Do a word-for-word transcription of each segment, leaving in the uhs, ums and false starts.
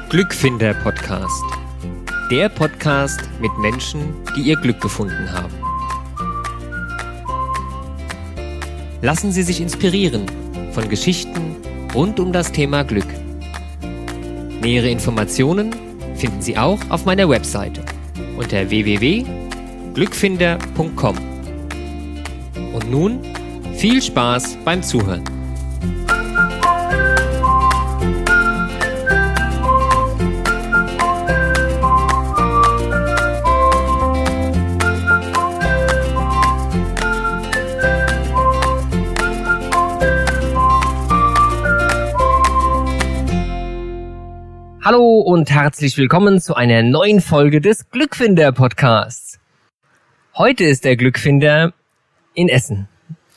Glückfinder-Podcast. Der Podcast mit Menschen, die ihr Glück gefunden haben. Lassen Sie sich inspirieren von Geschichten rund um das Thema Glück. Nähere Informationen finden Sie auch auf meiner Webseite unter w w w punkt glückfinder punkt com. Und nun viel Spaß beim Zuhören. Hallo und herzlich willkommen zu einer neuen Folge des Glückfinder-Podcasts. Heute ist der Glückfinder in Essen.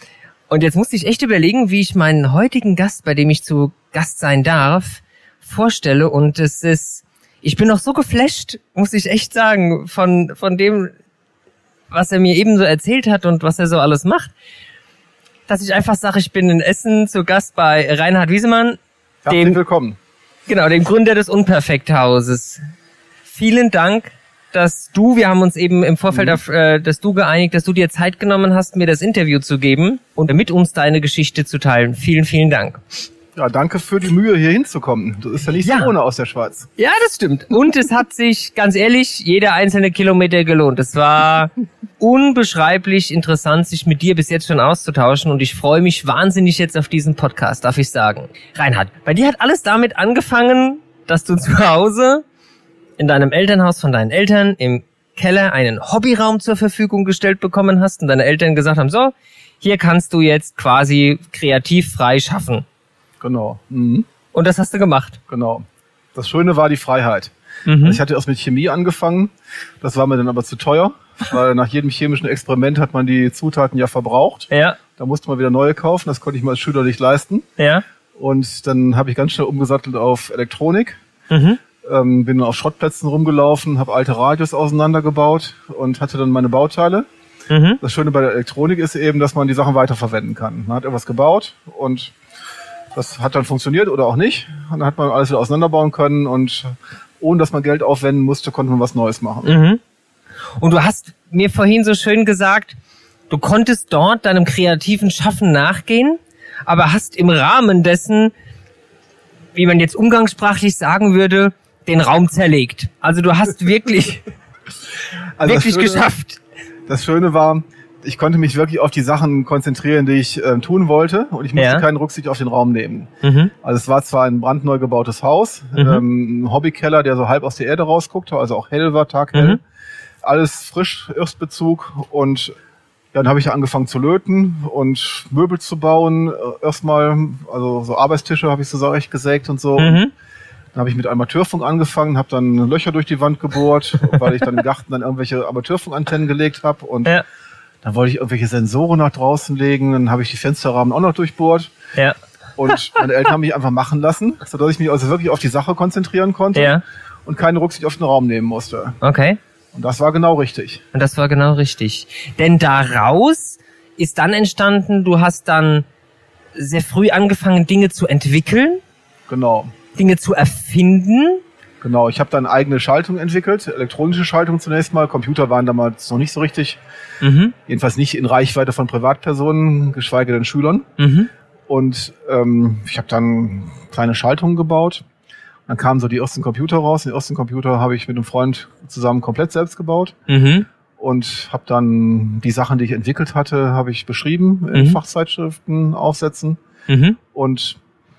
Und jetzt musste ich echt überlegen, wie ich meinen heutigen Gast, bei dem ich zu Gast sein darf, vorstelle. Und es ist, ich bin noch so geflasht, muss ich echt sagen, von, von dem, was er mir eben so erzählt hat und was er so alles macht, dass ich einfach sage, ich bin in Essen zu Gast bei Reinhard Wiesemann. Herzlich dem, willkommen. Genau, dem Gründer des Unperfekt-Hauses. Vielen Dank, dass du, wir haben uns eben im Vorfeld Mhm. auf äh, das Du geeinigt, dass du dir Zeit genommen hast, mir das Interview zu geben und mit uns deine Geschichte zu teilen. Vielen, vielen Dank. Ja, danke für die Mühe, hier hinzukommen. Das ist ja nicht Ja. so ohne aus der Schweiz. Ja, das stimmt. Und es hat sich, ganz ehrlich, jeder einzelne Kilometer gelohnt. Es war unbeschreiblich interessant, sich mit dir bis jetzt schon auszutauschen. Und ich freue mich wahnsinnig jetzt auf diesen Podcast, darf ich sagen. Reinhard, bei dir hat alles damit angefangen, dass du zu Hause in deinem Elternhaus von deinen Eltern im Keller einen Hobbyraum zur Verfügung gestellt bekommen hast und deine Eltern gesagt haben, so, hier kannst du jetzt quasi kreativ frei schaffen. Genau. Mhm. Und das hast du gemacht. Genau. Das Schöne war die Freiheit. Mhm. Ich hatte erst mit Chemie angefangen. Das war mir dann aber zu teuer, weil nach jedem chemischen Experiment hat man die Zutaten ja verbraucht. Ja, Da musste man wieder neue kaufen. Das konnte ich mir als Schüler nicht leisten. ja. Und dann habe ich ganz schnell umgesattelt auf Elektronik. Mhm. Ähm, bin dann auf Schrottplätzen rumgelaufen, habe alte Radios auseinandergebaut und hatte dann meine Bauteile. Mhm. Das Schöne bei der Elektronik ist eben, dass man die Sachen weiterverwenden kann. Man hat etwas gebaut und das hat dann funktioniert oder auch nicht. Und dann hat man alles wieder auseinanderbauen können und ohne dass man Geld aufwenden musste, konnte man was Neues machen. Mhm. Und du hast mir vorhin so schön gesagt, du konntest dort deinem kreativen Schaffen nachgehen, aber hast im Rahmen dessen, wie man jetzt umgangssprachlich sagen würde, den Raum zerlegt. Also du hast wirklich, Also das wirklich Schöne- geschafft. Das Schöne war, ich konnte mich wirklich auf die Sachen konzentrieren, die ich äh, tun wollte und ich musste Ja. keinen Rücksicht auf den Raum nehmen. Mhm. Also es war zwar ein brandneu gebautes Haus, Mhm. ähm, ein Hobbykeller, der so halb aus der Erde rausguckte, also auch hell war, taghell. Mhm. Alles frisch, Erstbezug und ja, dann habe ich angefangen zu löten und Möbel zu bauen. Äh, Erstmal, also so Arbeitstische habe ich so zurecht gesägt und so. Mhm. Dann habe ich mit Amateurfunk angefangen, habe dann Löcher durch die Wand gebohrt, weil ich dann im Garten dann irgendwelche Amateurfunkantennen gelegt habe und Ja, dann wollte ich irgendwelche Sensoren nach draußen legen, dann habe ich die Fensterrahmen auch noch durchbohrt. ja, Und meine Eltern haben mich einfach machen lassen, sodass ich mich also wirklich auf die Sache konzentrieren konnte ja, und keine Rücksicht auf den Raum nehmen musste. okay. Und das war genau richtig. Und das war genau richtig. Denn daraus ist dann entstanden, du hast dann sehr früh angefangen, Dinge zu entwickeln, Genau. Dinge zu erfinden. Genau. Ich habe dann eigene Schaltung entwickelt, elektronische Schaltung zunächst mal. Computer waren damals noch nicht so richtig, Mhm. jedenfalls nicht in Reichweite von Privatpersonen, geschweige denn Schülern. Mhm. Und ähm, ich habe dann kleine Schaltungen gebaut. Dann kamen so die ersten Computer raus. Den ersten Computer habe ich mit einem Freund zusammen komplett selbst gebaut. Mhm. Und habe dann die Sachen, die ich entwickelt hatte, habe ich beschrieben in Mhm. Fachzeitschriften, Aufsätzen. Mhm. Und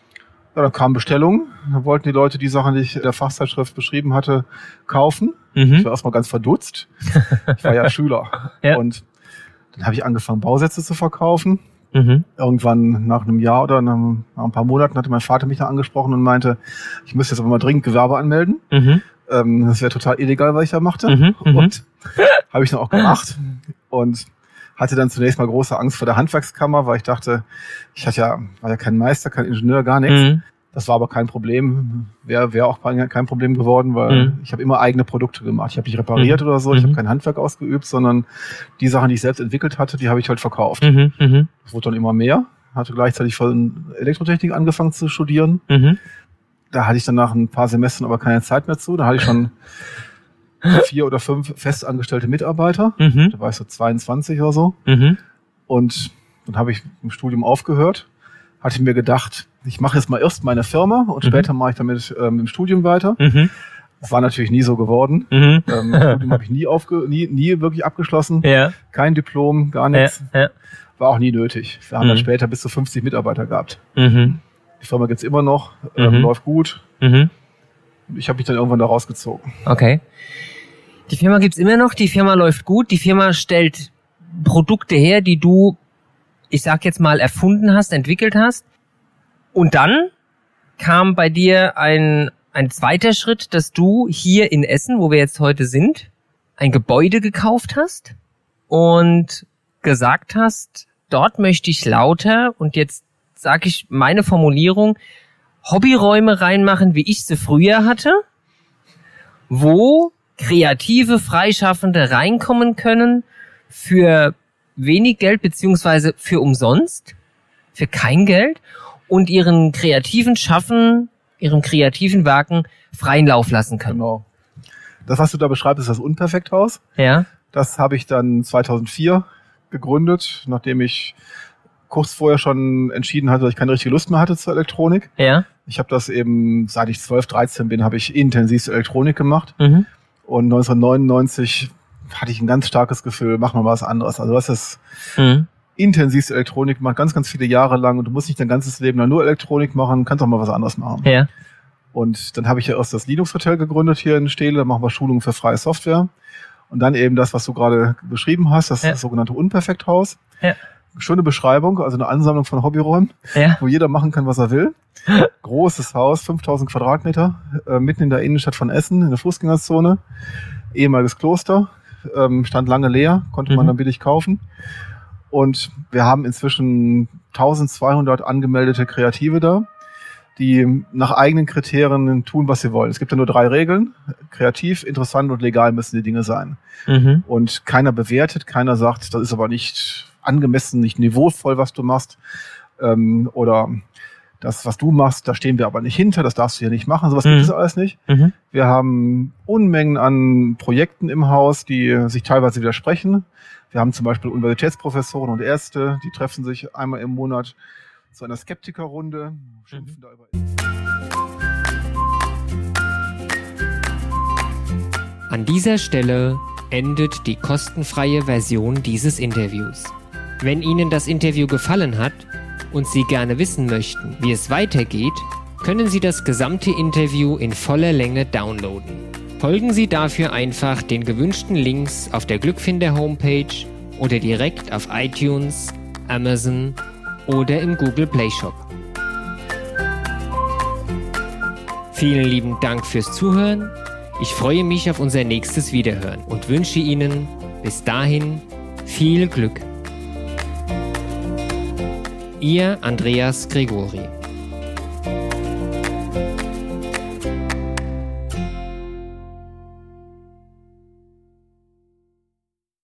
ja, dann kamen Bestellungen. Dann wollten die Leute die Sachen, die ich in der Fachzeitschrift beschrieben hatte, kaufen. Ich Mhm. war erstmal ganz verdutzt. Ich war ja Schüler. Ja. Und dann habe ich angefangen, Bausätze zu verkaufen. Mhm. Irgendwann nach einem Jahr oder nach, nach ein paar Monaten hatte mein Vater mich da angesprochen und meinte, ich müsste jetzt aber mal dringend Gewerbe anmelden. Mhm. Ähm, das wäre total illegal, was ich da machte. Mhm, mhm. Und habe ich dann auch gemacht und hatte dann zunächst mal große Angst vor der Handwerkskammer, weil ich dachte, ich hatte ja, war ja kein Meister, kein Ingenieur, gar nichts. Mhm. Das war aber kein Problem, wäre wär auch kein Problem geworden, weil Mhm. ich habe immer eigene Produkte gemacht. Ich habe nicht repariert Mhm. oder so, ich Mhm. habe kein Handwerk ausgeübt, sondern die Sachen, die ich selbst entwickelt hatte, die habe ich halt verkauft. Mhm. Mhm. Das wurde dann immer mehr, hatte gleichzeitig von Elektrotechnik angefangen zu studieren. Mhm. da hatte ich dann nach ein paar Semestern aber keine Zeit mehr zu. Da hatte ich schon vier oder fünf festangestellte Mitarbeiter. Mhm. Da war ich so zweiundzwanzig oder so. Mhm. Und dann habe ich im Studium aufgehört. Hatte mir gedacht, ich mache jetzt mal erst meine Firma und mhm. später mache ich damit ähm, im Studium weiter. Mhm. Das war natürlich nie so geworden. Mhm. Ähm, Studium habe ich nie, aufge nie, nie wirklich abgeschlossen. Ja. Kein Diplom, gar nichts. Ja. Ja. War auch nie nötig. Wir haben mhm. dann später bis zu fünfzig Mitarbeiter gehabt. Mhm. Die Firma gibt's immer noch, ähm, mhm. läuft gut. Mhm. Ich habe mich dann irgendwann da rausgezogen. Okay. Die Firma gibt's immer noch, die Firma läuft gut, die Firma stellt Produkte her, die du, ich sag jetzt mal, erfunden hast, entwickelt hast. Und dann kam bei dir ein, ein zweiter Schritt, dass du hier in Essen, wo wir jetzt heute sind, ein Gebäude gekauft hast und gesagt hast, dort möchte ich lauter, und jetzt sage ich meine Formulierung, Hobbyräume reinmachen, wie ich sie früher hatte, wo kreative Freischaffende reinkommen können für wenig Geld beziehungsweise für umsonst, für kein Geld, und ihren kreativen Schaffen, ihren kreativen Werken freien Lauf lassen können. Genau. Das, was du da beschreibst, ist das Unperfekthaus. Ja. Das habe ich dann zweitausendvier gegründet, nachdem ich kurz vorher schon entschieden hatte, dass ich keine richtige Lust mehr hatte zur Elektronik. Ja. Ich habe das eben, seit ich zwölf, dreizehn bin, habe ich intensiv Elektronik gemacht. Mhm. Und neunzehnhundertneunundneunzig hatte ich ein ganz starkes Gefühl, machen wir mal was anderes. Also was ist mhm. intensivste Elektronik gemacht, ganz, ganz viele Jahre lang, und du musst nicht dein ganzes Leben lang nur Elektronik machen, kannst auch mal was anderes machen. Ja. Und dann habe ich ja erst das Linux Hotel gegründet hier in Steele, da machen wir Schulungen für freie Software. Und dann eben das, was du gerade beschrieben hast, das, ja. das sogenannte Unperfekthaus. Ja. Schöne Beschreibung, also eine Ansammlung von Hobbyräumen, ja. wo jeder machen kann, was er will. Großes Haus, fünftausend Quadratmeter, äh, mitten in der Innenstadt von Essen, in der Fußgängerzone. Ehemaliges Kloster, ähm, stand lange leer, konnte mhm. man dann billig kaufen. Und wir haben inzwischen eintausendzweihundert angemeldete Kreative da, die nach eigenen Kriterien tun, was sie wollen. Es gibt ja nur drei Regeln. Kreativ, interessant und legal müssen die Dinge sein. Mhm. Und keiner bewertet, keiner sagt, das ist aber nicht angemessen, nicht niveauvoll, was du machst. Ähm, oder das, was du machst, da stehen wir aber nicht hinter, das darfst du hier nicht machen. Sowas mhm. gibt es alles nicht. Mhm. Wir haben Unmengen an Projekten im Haus, die sich teilweise widersprechen. Wir haben zum Beispiel Universitätsprofessoren und Ärzte, die treffen sich einmal im Monat zu einer Skeptikerrunde. Schimpfen da über. An dieser Stelle endet die kostenfreie Version dieses Interviews. Wenn Ihnen das Interview gefallen hat und Sie gerne wissen möchten, wie es weitergeht, können Sie das gesamte Interview in voller Länge downloaden. Folgen Sie dafür einfach den gewünschten Links auf der Glückfinder Homepage oder direkt auf iTunes, Amazon oder im Google Play Shop. Vielen lieben Dank fürs Zuhören. Ich freue mich auf unser nächstes Wiederhören und wünsche Ihnen bis dahin viel Glück. Ihr Andreas Gregori.